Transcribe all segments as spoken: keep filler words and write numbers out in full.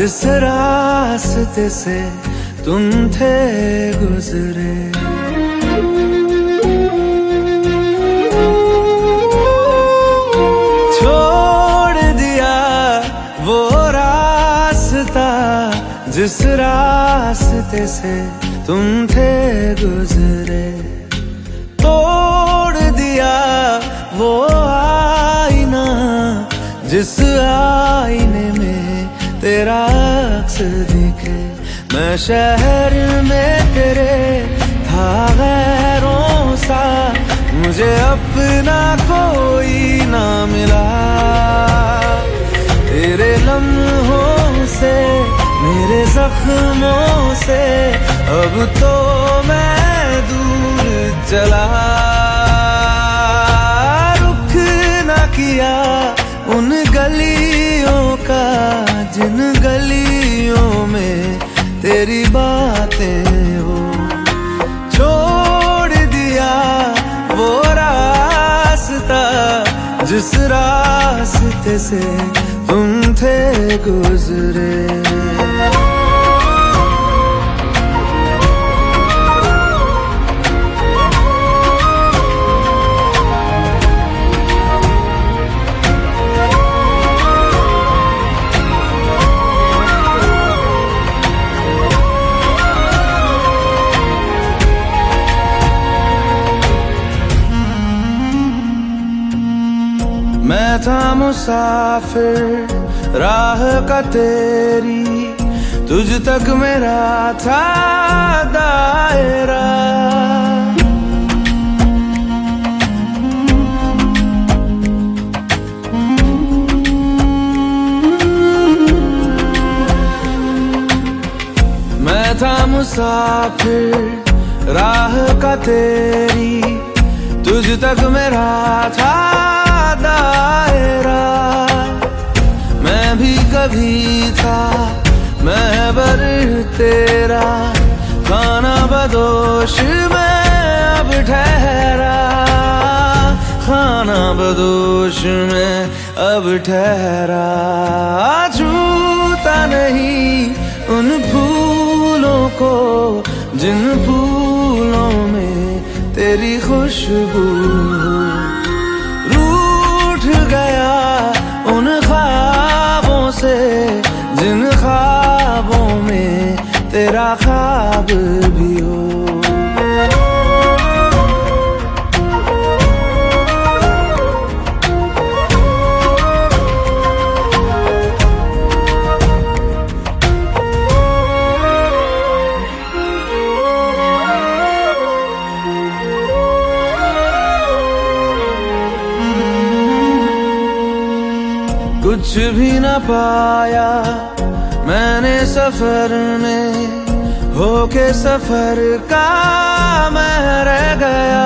जिस रास्ते से तुम थे गुजरे। छोड़ दिया वो रास्ता जिस रास्ते से तुम थे गुजरे। तोड़ दिया वो आईना जिस आईने में तेरा अक्स दिखे। मैं शहर में तेरे था गैरों सा, मुझे अपना कोई ना मिला। तेरे लम्हों से मेरे जख्मों से अब तो मैं दूर चला। रुख ना किया उन गलियों का जिन गलियों में तेरी बातें हो। छोड़ दिया वो रास्ता जिस रास्ते से तुम थे गुजरे। मैं था मुसाफिर राह का तेरी, तुझ तक मेरा था दायरा। मैं था मुसाफिर राह का तेरी, तुझ तक मेरा था दायरा। मैं भी कभी था महबर तेरा, खाना बदोश मैं अब ठहरा। खाना बदोश में अब ठहरा। छूता नहीं उन फूलों को जिन फूलों में तेरी खुशबू। गया उन ख्वाबों से जिन ख्वाबों में तेरा ख्वाब भी हो। कुछ भी न पाया मैंने सफर में, होके सफर का मैं रह गया।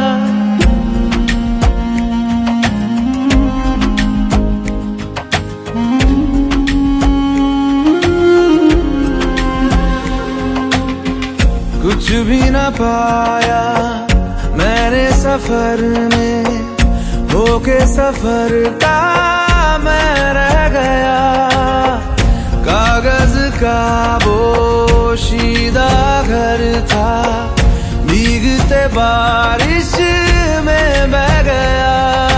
कुछ भी न पाया मैंने सफर में, होके सफर का मैं रह गया। कागज का पोशीदा घर था, भीगते बारिश में बह गया।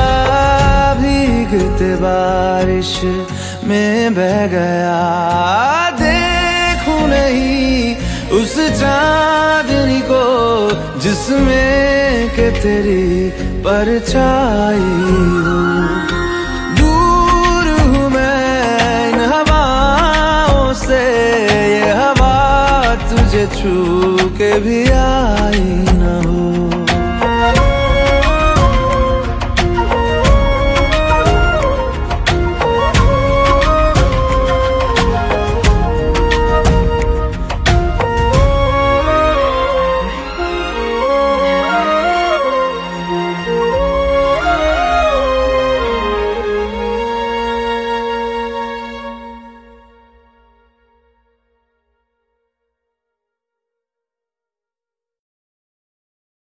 भीगते बारिश में बह गया। देखूं नहीं उस चांदनी को जिसमें के तेरी परछाई हो। ये हवा तुझे छू के भी आई।